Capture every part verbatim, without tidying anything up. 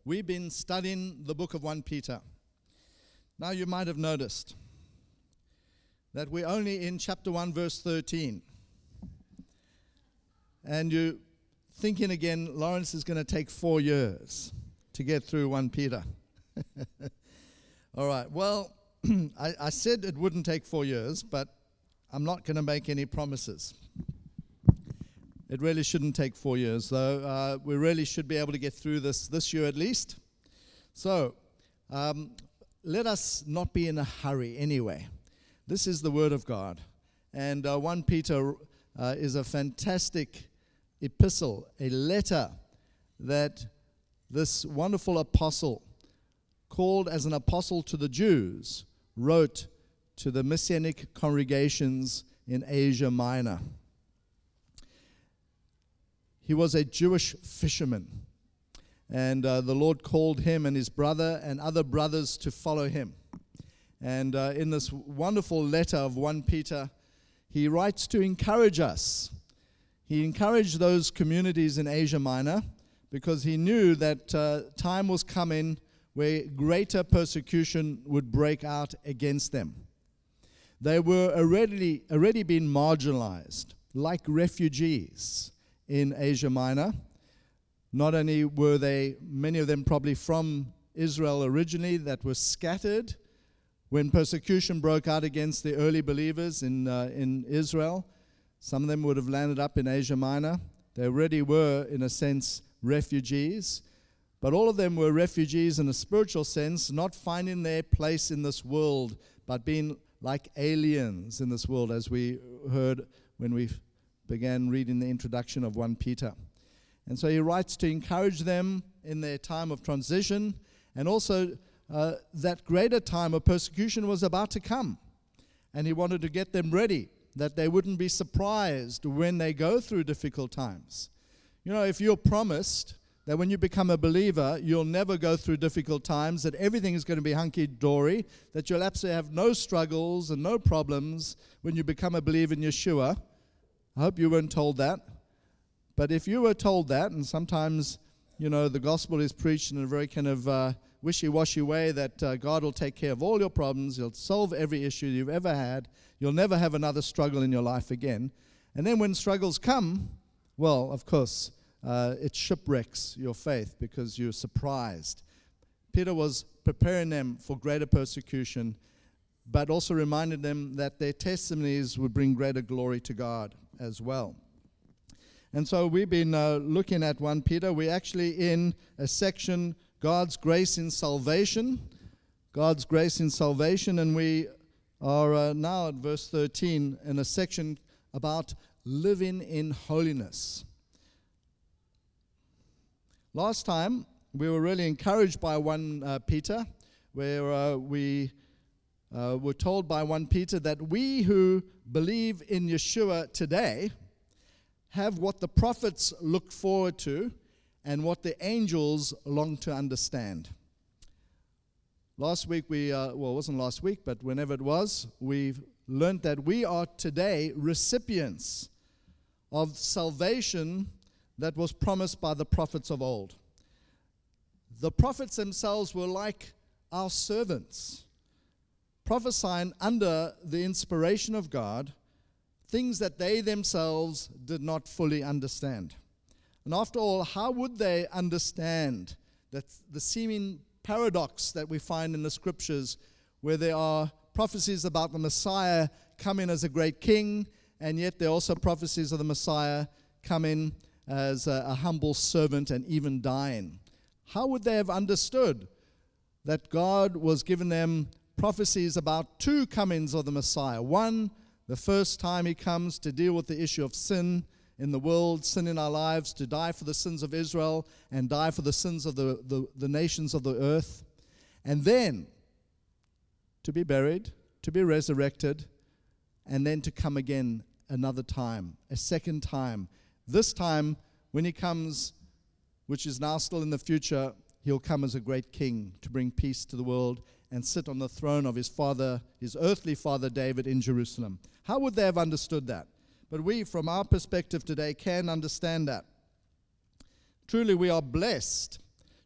we've been studying the book of First Peter. Now you might have noticed that we're only in chapter one, verse thirteen. And you're thinking again, Lawrence is going to take four years to get through First Peter. All right, well, I, I said it wouldn't take four years, but I'm not going to make any promises. It really shouldn't take four years, though. Uh, we really should be able to get through this this year at least. So, um, let us not be in a hurry anyway. This is the Word of God. And uh, First Peter uh, is a fantastic epistle, a letter that this wonderful apostle, called as an apostle to the Jews, wrote to the Messianic congregations in Asia Minor. He was a Jewish fisherman, and uh, the Lord called him and his brother and other brothers to follow him. And uh, in this wonderful letter of First Peter, he writes to encourage us. He encouraged those communities in Asia Minor because he knew that uh, time was coming where greater persecution would break out against them. They were already, already been marginalized, like refugees in Asia Minor. Not only were they, many of them probably from Israel originally, that were scattered when persecution broke out against the early believers in uh, in Israel. Some of them would have landed up in Asia Minor. They already were, in a sense, refugees. But all of them were refugees in a spiritual sense, not finding their place in this world, but being like aliens in this world, as we heard when we began reading the introduction of First Peter. And so he writes to encourage them in their time of transition, and also uh, that greater time of persecution was about to come. And he wanted to get them ready, that they wouldn't be surprised when they go through difficult times. You know, if you're promised that when you become a believer, you'll never go through difficult times, that everything is going to be hunky-dory, that you'll absolutely have no struggles and no problems when you become a believer in Yeshua. I hope you weren't told that. But if you were told that, and sometimes, you know, the gospel is preached in a very kind of uh, wishy-washy way, that uh, God will take care of all your problems, He'll solve every issue you've ever had, you'll never have another struggle in your life again. And then when struggles come, well, of course, uh, it shipwrecks your faith because you're surprised. Peter was preparing them for greater persecution, but also reminded them that their testimonies would bring greater glory to God as well. And so we've been uh, looking at First Peter. We're actually in a section, God's grace in salvation. God's grace in salvation. And we are uh, now at verse thirteen in a section about living in holiness. Last time, we were really encouraged by First Peter, where uh, we uh, were told by First Peter that we who believe in Yeshua today have what the prophets look forward to and what the angels long to understand. Last week, we, uh, well, it wasn't last week, but whenever it was, we learned that we are today recipients of salvation that was promised by the prophets of old. The prophets themselves were like our servants, prophesying under the inspiration of God things that they themselves did not fully understand. And after all, how would they understand that the seeming paradox that we find in the scriptures, where there are prophecies about the Messiah coming as a great king, and yet there are also prophecies of the Messiah coming as a, a humble servant and even dying? How would they have understood that God was giving them prophecies about two comings of the Messiah? One, the first time he comes to deal with the issue of sin in the world, sin in our lives, to die for the sins of Israel and die for the sins of the, the, the nations of the earth. And then to be buried, to be resurrected, and then to come again another time, a second time. This time, when he comes, which is now still in the future, he'll come as a great king to bring peace to the world and sit on the throne of his father, his earthly father David in Jerusalem. How would they have understood that? But we, from our perspective today, can understand that. Truly, we are blessed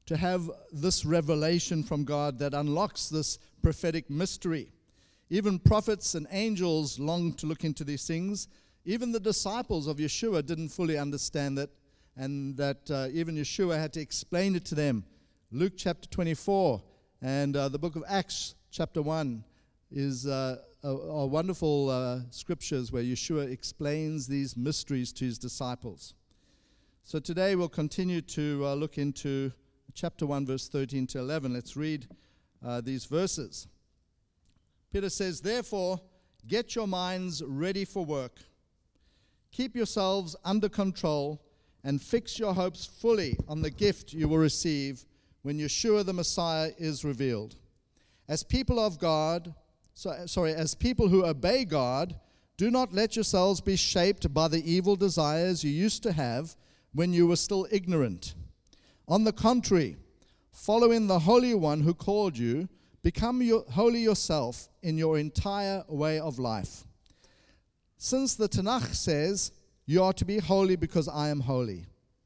to have this revelation from God that unlocks this prophetic mystery. Even prophets and angels long to look into these things. Even the disciples of Yeshua didn't fully understand it, and that uh, even Yeshua had to explain it to them. Luke chapter twenty-four and uh, the book of Acts chapter one is uh, a, a wonderful uh, scriptures where Yeshua explains these mysteries to his disciples. So today we'll continue to uh, look into chapter one, verse thirteen to eleven. Let's read uh, these verses. Peter says, "Therefore, get your minds ready for work. Keep yourselves under control and fix your hopes fully on the gift you will receive when Yeshua the Messiah is revealed. As people of God, so, sorry, as people who obey God, do not let yourselves be shaped by the evil desires you used to have when you were still ignorant. On the contrary, follow in the Holy One who called you. Become your, holy yourself in your entire way of life. Since the Tanakh says, you are to be holy because I am holy.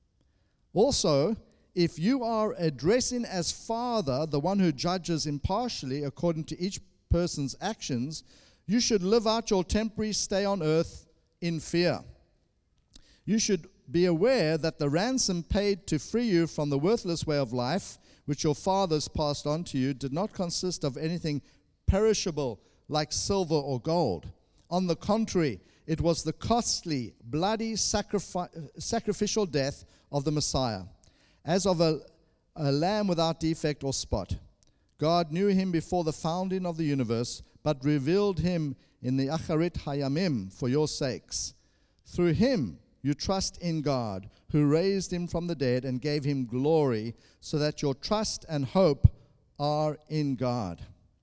Also, if you are addressing as Father the one who judges impartially according to each person's actions, you should live out your temporary stay on earth in fear. You should be aware that the ransom paid to free you from the worthless way of life, which your fathers passed on to you, did not consist of anything perishable like silver or gold. On the contrary, it was the costly, bloody sacrifi- sacrificial death of the Messiah, as of a, a lamb without defect or spot. God knew him before the founding of the universe, but revealed him in the Acharit Hayamim for your sakes. Through him you trust in God, who raised him from the dead and gave him glory, so that your trust and hope are in God."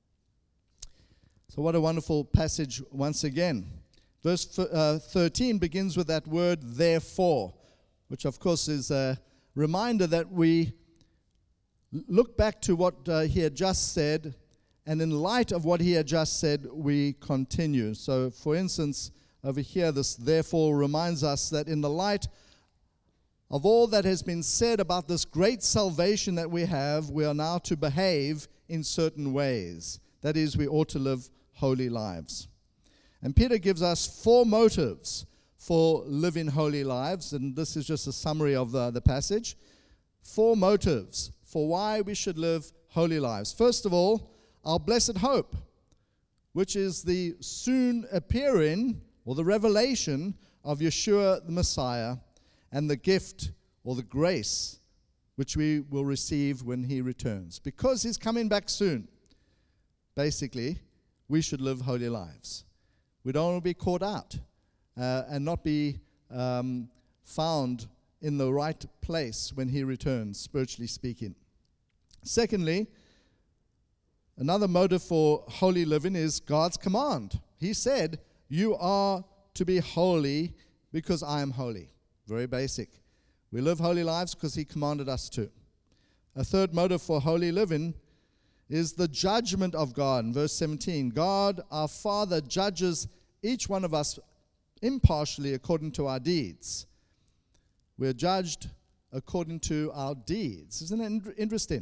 So what a wonderful passage once again. Verse uh, thirteen begins with that word, therefore, which of course is a reminder that we look back to what uh, he had just said, and in light of what he had just said, we continue. So, for instance, over here, this therefore reminds us that in the light of all that has been said about this great salvation that we have, we are now to behave in certain ways. That is, we ought to live holy lives. And Peter gives us four motives for living holy lives, and this is just a summary of the, the passage. Four motives for why we should live holy lives. First of all, our blessed hope, which is the soon appearing or the revelation of Yeshua the Messiah, and the gift or the grace which we will receive when he returns. Because he's coming back soon, basically, we should live holy lives. We don't want to be caught out uh, and not be um, found in the right place when he returns, spiritually speaking. Secondly, another motive for holy living is God's command. He said, you are to be holy because I am holy. Very basic. We live holy lives because he commanded us to. A third motive for holy living is the judgment of God. In verse seventeen, God, our Father, judges each one of us impartially according to our deeds. We're judged according to our deeds. Isn't it interesting?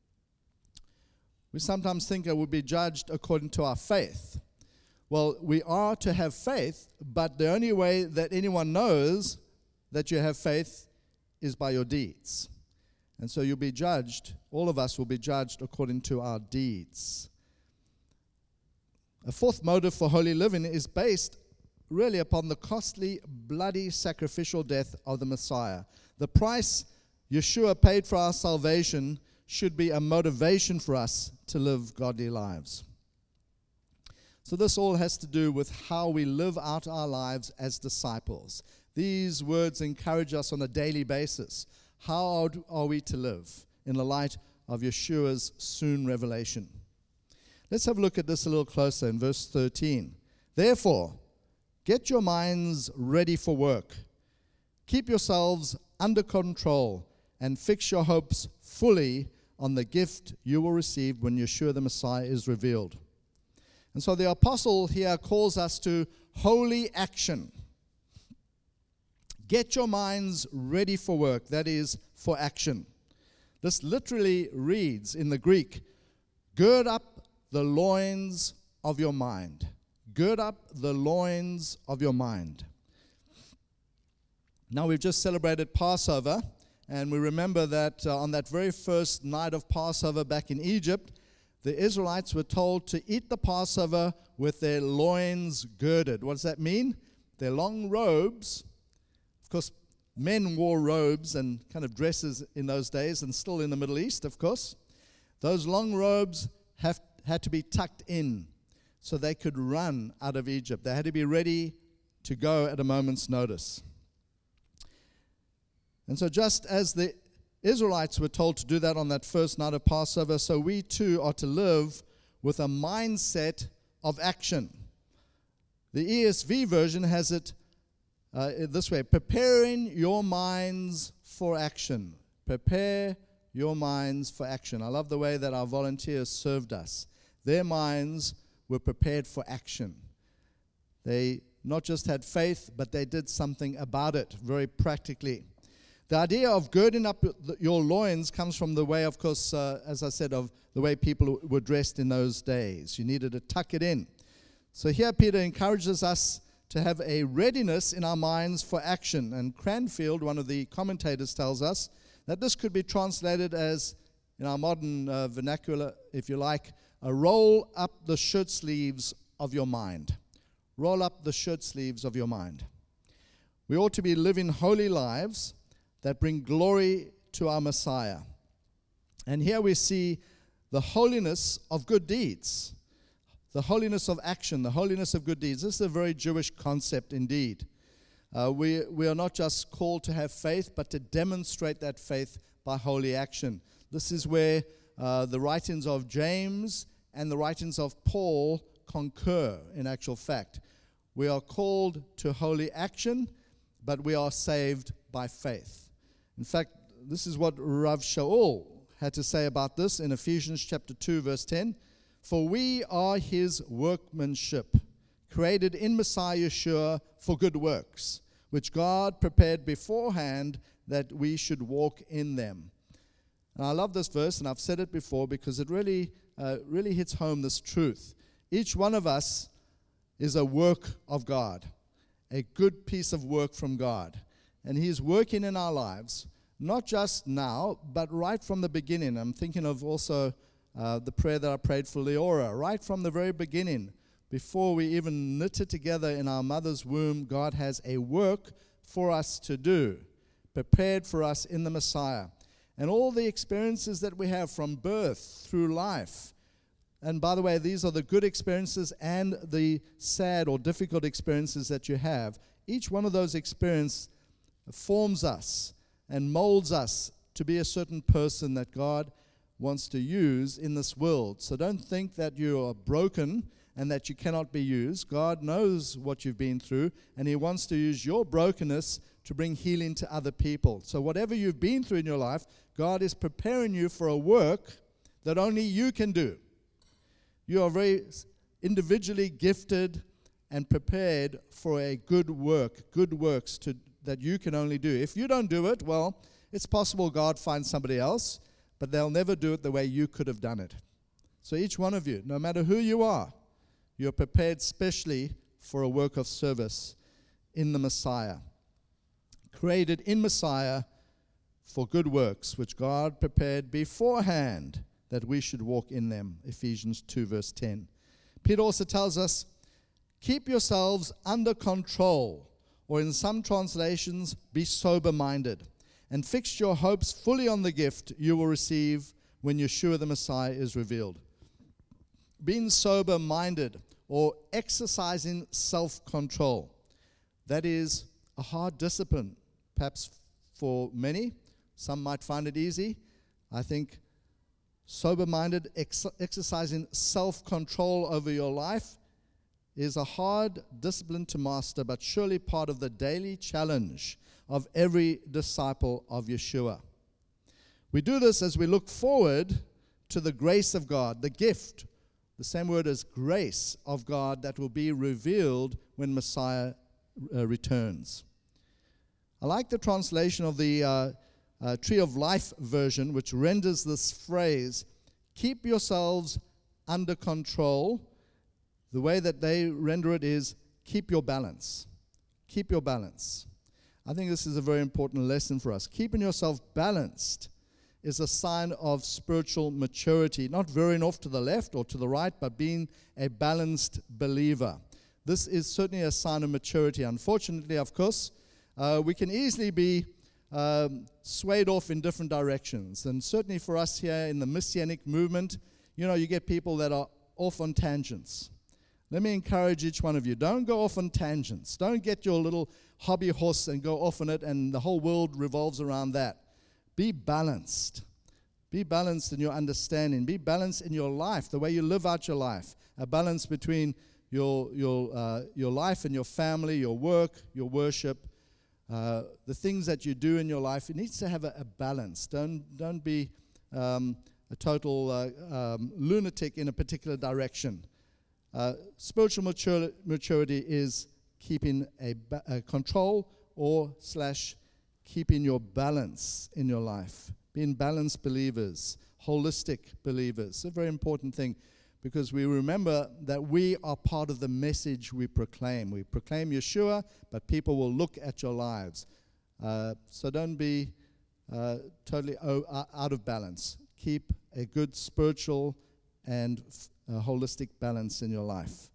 We sometimes think that we'll be judged according to our faith. Well, we are to have faith, but the only way that anyone knows that you have faith is by your deeds. And so you'll be judged, all of us will be judged according to our deeds. A fourth motive for holy living is based really upon the costly, bloody, sacrificial death of the Messiah. The price Yeshua paid for our salvation should be a motivation for us to live godly lives. So this all has to do with how we live out our lives as disciples. These words encourage us on a daily basis. How are we to live in the light of Yeshua's soon revelation? Let's have a look at this a little closer in verse thirteen. Therefore, get your minds ready for work. Keep yourselves under control and fix your hopes fully on the gift you will receive when Yeshua the Messiah is revealed. And so the apostle here calls us to holy action. Get your minds ready for work, that is, for action. This literally reads in the Greek, gird up the loins of your mind. Gird up the loins of your mind. Now, we've just celebrated Passover, and we remember that uh, on that very first night of Passover back in Egypt, the Israelites were told to eat the Passover with their loins girded. What does that mean? Their long robes. Of course, men wore robes and kind of dresses in those days, and still in the Middle East, of course. Those long robes have, had to be tucked in so they could run out of Egypt. They had to be ready to go at a moment's notice. And so just as the Israelites were told to do that on that first night of Passover, so we too are to live with a mindset of action. The E S V version has it uh, this way, preparing your minds for action. Prepare your minds for action. I love the way that our volunteers served us. Their minds were prepared for action. They not just had faith, but they did something about it very practically. The idea of girding up your loins comes from the way, of course, uh, as I said, of the way people were dressed in those days. You needed to tuck it in. So here Peter encourages us to have a readiness in our minds for action. And Cranfield, one of the commentators, tells us that this could be translated as, in our modern uh, vernacular, if you like, a roll up the shirt sleeves of your mind. Roll up the shirt sleeves of your mind. We ought to be living holy lives that bring glory to our Messiah. And here we see the holiness of good deeds, the holiness of action, the holiness of good deeds. This is a very Jewish concept indeed. Uh, we, we are not just called to have faith, but to demonstrate that faith by holy action. This is where uh, the writings of James and the writings of Paul concur, in actual fact. We are called to holy action, but we are saved by faith. In fact, this is what Rav Shaul had to say about this in Ephesians chapter two, verse ten. For we are his workmanship, created in Messiah Yeshua for good works, which God prepared beforehand that we should walk in them. And I love this verse, and I've said it before because it really, uh, really hits home this truth. Each one of us is a work of God, a good piece of work from God. And he is working in our lives, not just now, but right from the beginning. I'm thinking of also uh, the prayer that I prayed for Leora. Right from the very beginning, before we even knitted together in our mother's womb, God has a work for us to do, prepared for us in the Messiah. And all the experiences that we have from birth through life. And by the way, these are the good experiences and the sad or difficult experiences that you have. Each one of those experiences forms us and molds us to be a certain person that God wants to use in this world. So don't think that you are broken and that you cannot be used. God knows what you've been through, and he wants to use your brokenness to bring healing to other people. So whatever you've been through in your life, God is preparing you for a work that only you can do. You are very individually gifted and prepared for a good work, good works to, that you can only do. If you don't do it, well, it's possible God finds somebody else, but they'll never do it the way you could have done it. So each one of you, no matter who you are, you're prepared specially for a work of service in the Messiah. Created in Messiah for good works, which God prepared beforehand that we should walk in them. Ephesians two, verse ten. Peter also tells us, keep yourselves under control, or in some translations, be sober-minded, and fix your hopes fully on the gift you will receive when Yeshua the Messiah is revealed. Being sober-minded, or exercising self-control, that is a hard discipline, perhaps for many. Some might find it easy. I think sober-minded, ex- exercising self-control over your life is a hard discipline to master, but surely part of the daily challenge of every disciple of Yeshua. We do this as we look forward to the grace of God, the gift, the same word as grace of God that will be revealed when Messiah uh, returns. I like the translation of the uh, uh, Tree of Life version, which renders this phrase, keep yourselves under control. The way that they render it is, keep your balance. Keep your balance. I think this is a very important lesson for us. Keeping yourself balanced is a sign of spiritual maturity, not veering off to the left or to the right, but being a balanced believer. This is certainly a sign of maturity. Unfortunately, of course, uh, we can easily be um, swayed off in different directions. And certainly for us here in the Messianic movement, you know, you get people that are off on tangents. Let me encourage each one of you, don't go off on tangents. Don't get your little hobby horse and go off on it and the whole world revolves around that. Be balanced. Be balanced in your understanding. Be balanced in your life, the way you live out your life. A balance between your your uh, your life and your family, your work, your worship, uh, the things that you do in your life. It needs to have a, a balance. Don't don't be um, a total uh, um, lunatic in a particular direction. Uh, spiritual mature, maturity is keeping a, ba- a control or slash keeping your balance in your life. Being balanced believers, holistic believers. A very important thing because we remember that we are part of the message we proclaim. We proclaim Yeshua, but people will look at your lives. Uh, so don't be uh, totally o- out of balance. Keep a good spiritual and f- uh, holistic balance in your life.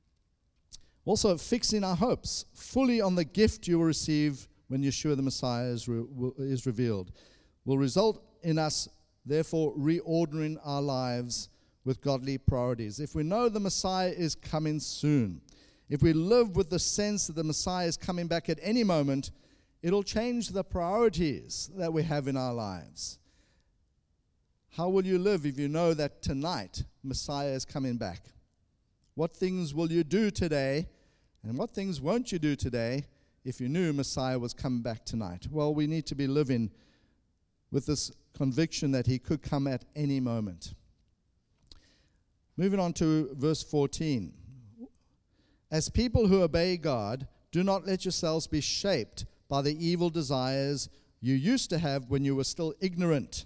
Also, fixing our hopes fully on the gift you will receive when Yeshua the Messiah is, re- is revealed will result in us, therefore, reordering our lives with godly priorities. If we know the Messiah is coming soon, if we live with the sense that the Messiah is coming back at any moment, it'll change the priorities that we have in our lives. How will you live if you know that tonight Messiah is coming back? What things will you do today, and what things won't you do today if you knew Messiah was coming back tonight? Well, we need to be living with this conviction that he could come at any moment. Moving on to verse fourteen. As people who obey God, do not let yourselves be shaped by the evil desires you used to have when you were still ignorant.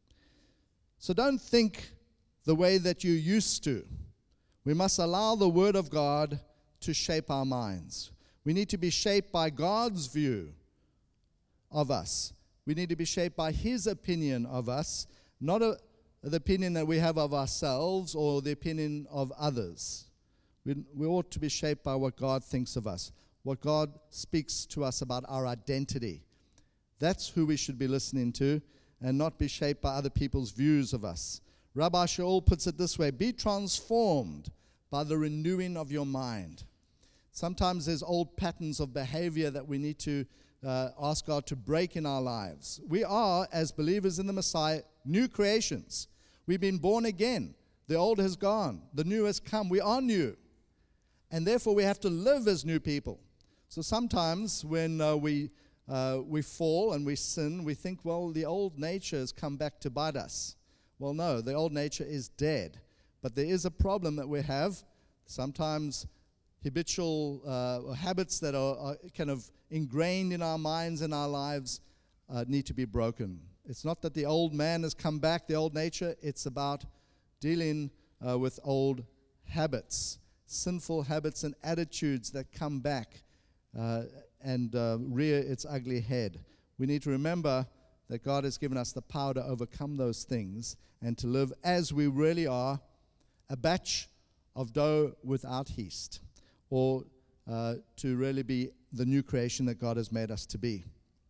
So don't think the way that you used to. We must allow the Word of God to shape our minds. We need to be shaped by God's view of us. We need to be shaped by His opinion of us, not a, the opinion that we have of ourselves or the opinion of others. We, we ought to be shaped by what God thinks of us, what God speaks to us about our identity. That's who we should be listening to, and not be shaped by other people's views of us. Rabbi Shaul puts it this way: be transformed by the renewing of your mind. Sometimes there's old patterns of behavior that we need to uh, ask God to break in our lives. We are, as believers in the Messiah, new creations. We've been born again. The old has gone. The new has come. We are new. And therefore we have to live as new people. So sometimes when uh, we uh, we fall and we sin, we think, well, the old nature has come back to bite us. Well, no, the old nature is dead. But there is a problem that we have. Sometimes habitual uh, habits that are, are kind of ingrained in our minds and our lives uh, need to be broken. It's not that the old man has come back, the old nature. It's about dealing uh, with old habits, sinful habits and attitudes that come back uh, and uh, rear its ugly head. We need to remember that God has given us the power to overcome those things and to live as we really are, a batch of dough without yeast, or uh, to really be the new creation that God has made us to be.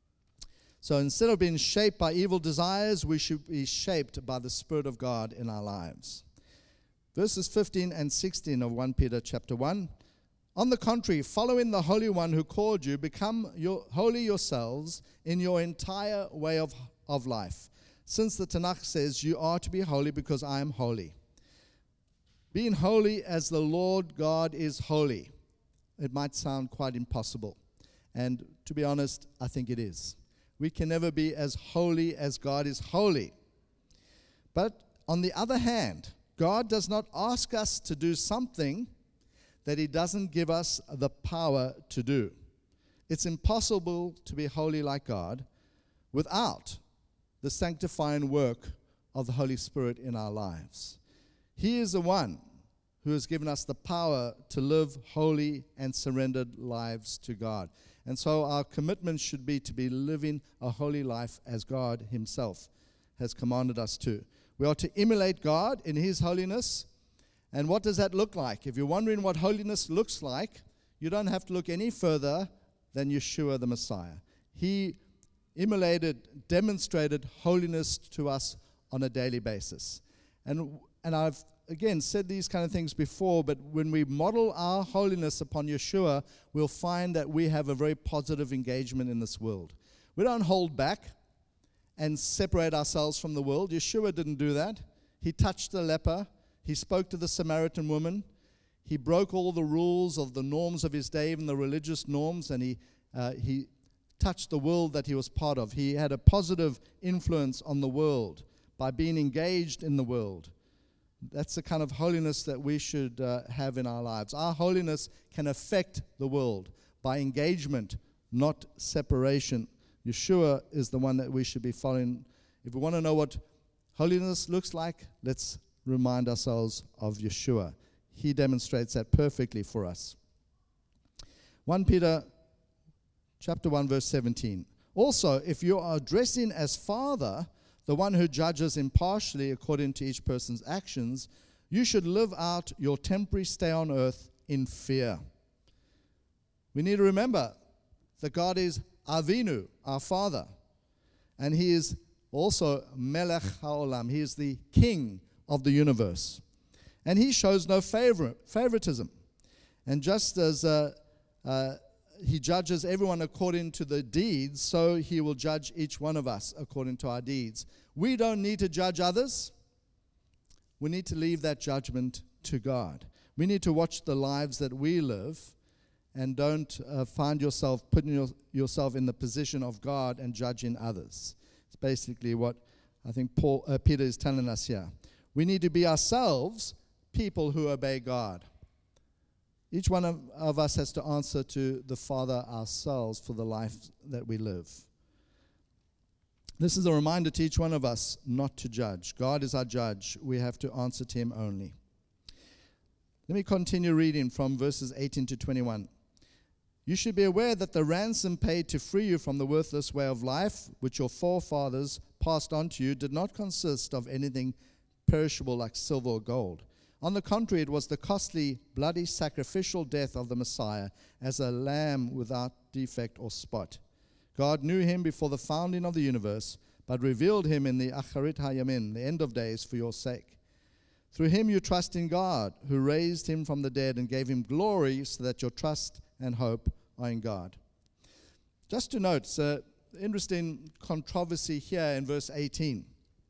So instead of being shaped by evil desires, we should be shaped by the Spirit of God in our lives. Verses fifteen and sixteen of First Peter chapter one. On the contrary, following the Holy One who called you, become your, holy yourselves in your entire way of, of life. Since the Tanakh says, you are to be holy because I am holy. Being holy as the Lord God is holy. It might sound quite impossible. And to be honest, I think it is. We can never be as holy as God is holy. But on the other hand, God does not ask us to do something that He doesn't give us the power to do. It's impossible to be holy like God without the sanctifying work of the Holy Spirit in our lives. He is the one who has given us the power to live holy and surrendered lives to God. And so our commitment should be to be living a holy life as God himself has commanded us to. We are to emulate God in his holiness. And what does that look like? If you're wondering what holiness looks like, you don't have to look any further than Yeshua the Messiah. He emulated, demonstrated holiness to us on a daily basis. And, and I've, again, said these kind of things before, but when we model our holiness upon Yeshua, we'll find that we have a very positive engagement in this world. We don't hold back and separate ourselves from the world. Yeshua didn't do that. He touched the leper. He spoke to the Samaritan woman. He broke all the rules of the norms of his day, even the religious norms, and he uh, he touched the world that he was part of. He had a positive influence on the world by being engaged in the world. That's the kind of holiness that we should uh, have in our lives. Our holiness can affect the world by engagement, not separation. Yeshua is the one that we should be following. If we want to know what holiness looks like, let's remind ourselves of Yeshua. He demonstrates that perfectly for us. First Peter chapter one, verse seventeen. Also, if you are addressing as Father the one who judges impartially according to each person's actions, you should live out your temporary stay on earth in fear. We need to remember that God is Avinu, our Father, and he is also Melech HaOlam. He is the King of the universe. And he shows no favor, favoritism. And just as uh, uh, he judges everyone according to the deeds, so he will judge each one of us according to our deeds. We don't need to judge others. We need to leave that judgment to God. We need to watch the lives that we live and don't uh, find yourself putting your, yourself in the position of God and judging others. It's basically what I think Paul, uh, Peter is telling us here. We need to be ourselves people who obey God. Each one of, of us has to answer to the Father ourselves for the life that we live. This is a reminder to each one of us not to judge. God is our judge. We have to answer to him only. Let me continue reading from verses eighteen to twenty-one. You should be aware that the ransom paid to free you from the worthless way of life, which your forefathers passed on to you, did not consist of anything perishable like silver or gold. On the contrary, it was the costly, bloody, sacrificial death of the Messiah as a lamb without defect or spot. God knew him before the founding of the universe, but revealed him in the Acharit HaYamin, the end of days, for your sake. Through him you trust in God, who raised him from the dead and gave him glory, so that your trust and hope are in God. Just to note, it's an interesting controversy here in verse eighteen.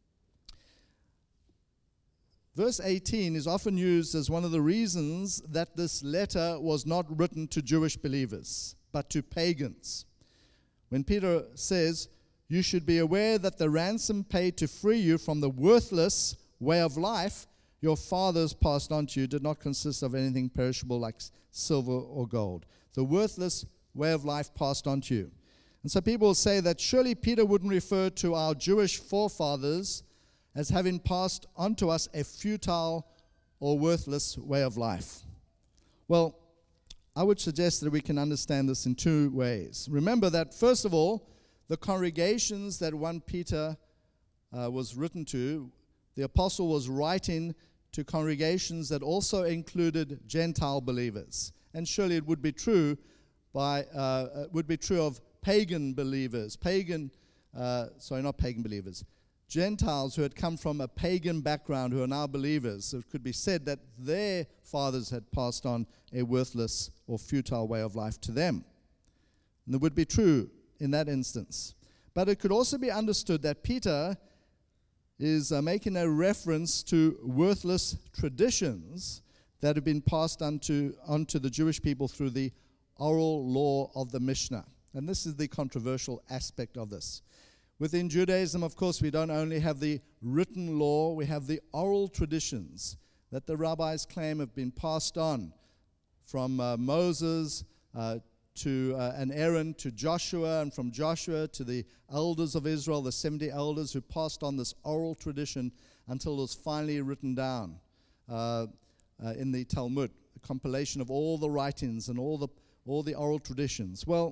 Verse eighteen is often used as one of the reasons that this letter was not written to Jewish believers, but to pagans. When Peter says, you should be aware that the ransom paid to free you from the worthless way of life your fathers passed on to you did not consist of anything perishable like silver or gold. The worthless way of life passed on to you. And so people will say that surely Peter wouldn't refer to our Jewish forefathers as having passed on to us a futile or worthless way of life. Well, I would suggest that we can understand this in two ways. Remember that, first of all, the congregations that First Peter uh, was written to, the apostle was writing to congregations that also included Gentile believers. And surely it would be true by uh, it would be true of pagan believers, pagan, uh, sorry, not pagan believers, Gentiles who had come from a pagan background who are now believers. So it could be said that their fathers had passed on a worthless or futile way of life to them. And it would be true in that instance. But it could also be understood that Peter is uh, making a reference to worthless traditions that have been passed on to, on to the Jewish people through the oral law of the Mishnah. And this is the controversial aspect of this. Within Judaism, of course, we don't only have the written law, we have the oral traditions that the rabbis claim have been passed on from uh, Moses uh, to uh, and Aaron to Joshua, and from Joshua to the elders of Israel, the seventy elders who passed on this oral tradition until it was finally written down uh, uh, in the Talmud, a compilation of all the writings and all the all the oral traditions. Well,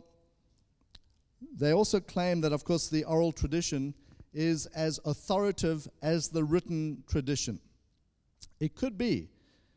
they also claim that, of course, the oral tradition is as authoritative as the written tradition. It could be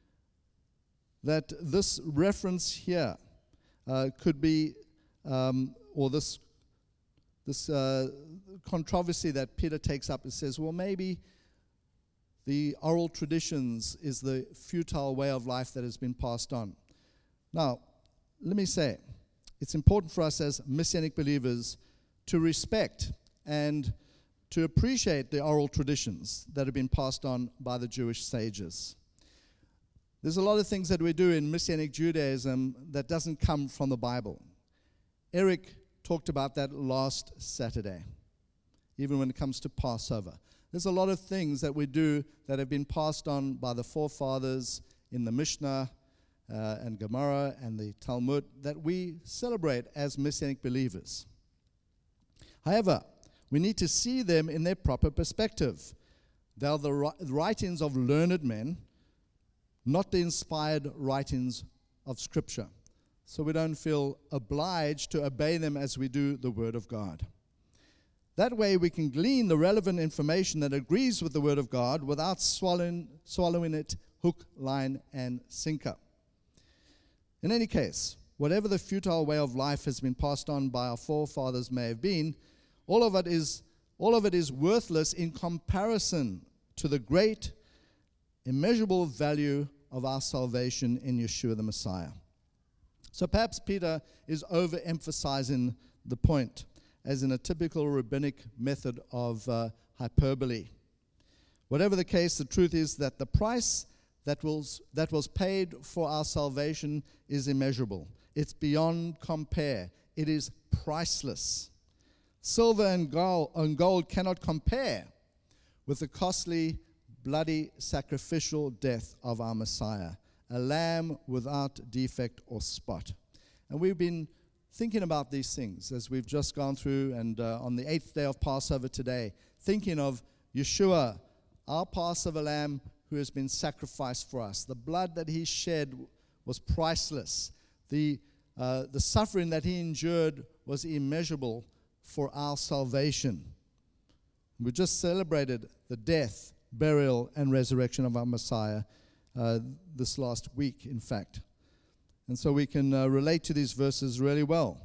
that this reference here uh, could be, um, or this this uh, controversy that Peter takes up, it says, well, maybe the oral traditions is the futile way of life that has been passed on. Now, let me say, it's important for us as Messianic believers to respect and to appreciate the oral traditions that have been passed on by the Jewish sages. There's a lot of things that we do in Messianic Judaism that doesn't come from the Bible. Eric talked about that last Saturday, even when it comes to Passover. There's a lot of things that we do that have been passed on by the forefathers in the Mishnah uh, and Gemara and the Talmud that we celebrate as Messianic believers. However, we need to see them in their proper perspective. They are the writings of learned men, not the inspired writings of Scripture. So we don't feel obliged to obey them as we do the Word of God. That way we can glean the relevant information that agrees with the Word of God without swallowing, swallowing it hook, line, and sinker. In any case, whatever the futile way of life has been passed on by our forefathers may have been, all of it is, all of it is worthless in comparison to the great, immeasurable value of our salvation in Yeshua the Messiah. So perhaps Peter is overemphasizing the point, as in a typical rabbinic method of uh, hyperbole. Whatever the case, the truth is that the price that was, that was paid for our salvation is immeasurable. It's beyond compare. It is priceless. Silver and gold, and gold cannot compare with the costly, bloody, sacrificial death of our Messiah, a lamb without defect or spot. And we've been thinking about these things as we've just gone through, and uh, on the eighth day of Passover today, thinking of Yeshua, our Passover lamb who has been sacrificed for us. The blood that he shed was priceless. The, uh, the suffering that he endured was immeasurable for our salvation. We just celebrated the death, burial, and resurrection of our Messiah uh, this last week, in fact. And so we can uh, relate to these verses really well.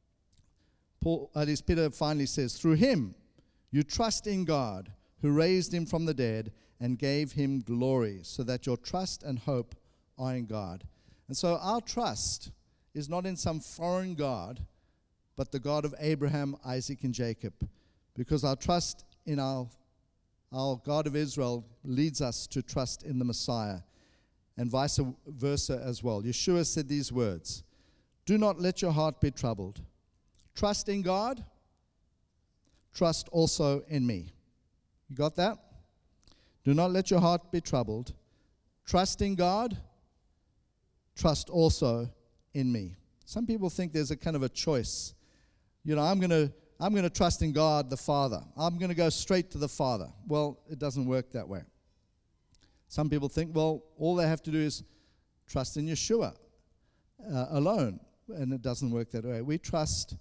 Paul, at least Peter finally says, through him you trust in God, who raised him from the dead and gave him glory, so that your trust and hope are in God. And so our trust is not in some foreign God, but the God of Abraham, Isaac, and Jacob, because our trust in our, our God of Israel leads us to trust in the Messiah, and vice versa as well. Yeshua said these words, do not let your heart be troubled. Trust in God, trust also in me. You got that? Do not let your heart be troubled. Trust in God, trust also in me. Some people think there's a kind of a choice. You know, I'm going to I'm going to trust in God the Father. I'm going to go straight to the Father. Well, it doesn't work that way. Some people think, well, all they have to do is trust in Yeshua uh, alone, and it doesn't work that way. We trust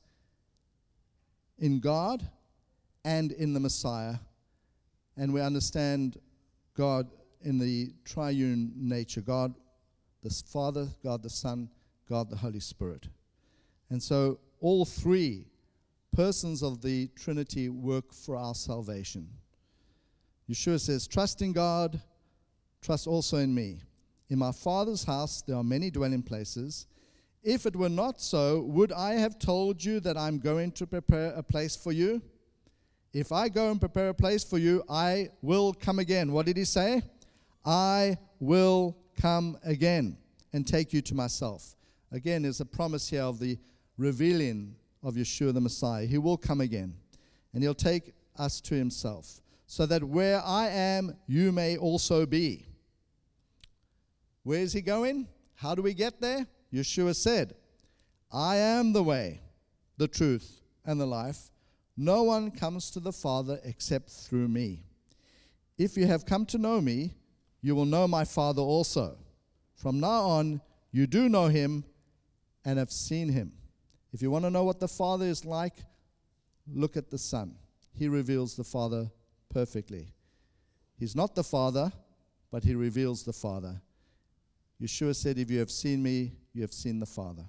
in God and in the Messiah, and we understand God in the triune nature, God the Father, God the Son, God the Holy Spirit. And so all three persons of the Trinity work for our salvation. Yeshua says, trust in God, trust also in me. In my Father's house there are many dwelling places. If it were not so, would I have told you that I'm going to prepare a place for you? If I go and prepare a place for you, I will come again. What did he say? I will come again and take you to myself. Again, there's a promise here of the revealing of Yeshua the Messiah. He will come again, and he'll take us to himself, so that where I am, you may also be. Where is he going? How do we get there? Yeshua said, I am the way, the truth, and the life. No one comes to the Father except through me. If you have come to know me, you will know my Father also. From now on, you do know him and have seen him. If you want to know what the Father is like, look at the Son. He reveals the Father perfectly. He's not the Father, but he reveals the Father. Yeshua said, if you have seen me, you have seen the Father.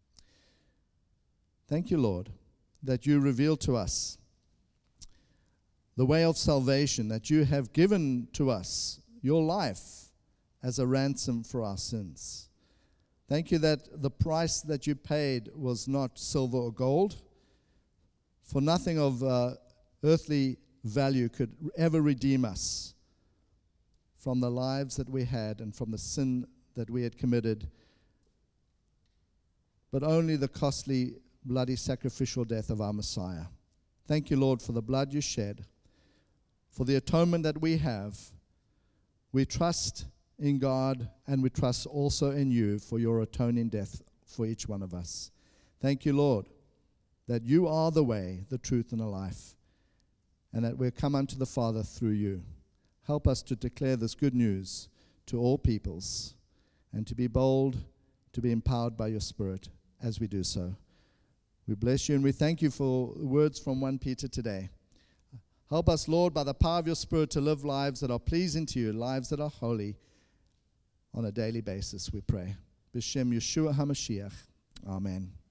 Thank you, Lord, that you reveal to us the way of salvation, that you have given to us your life as a ransom for our sins. Thank you that the price that you paid was not silver or gold, for nothing of uh, earthly value could ever redeem us from the lives that we had and from the sin that we had committed, but only the costly, bloody, sacrificial death of our Messiah. Thank you, Lord, for the blood you shed, for the atonement that we have. We trust in God, and we trust also in you for your atoning death for each one of us. Thank you, Lord, that you are the way, the truth, and the life, and that we'll come unto the Father through you. Help us to declare this good news to all peoples, and to be bold, to be empowered by your Spirit as we do so. We bless you and we thank you for words from First Peter today. Help us, Lord, by the power of your Spirit to live lives that are pleasing to you, lives that are holy on a daily basis, we pray. B'Shem Yeshua HaMashiach. Amen.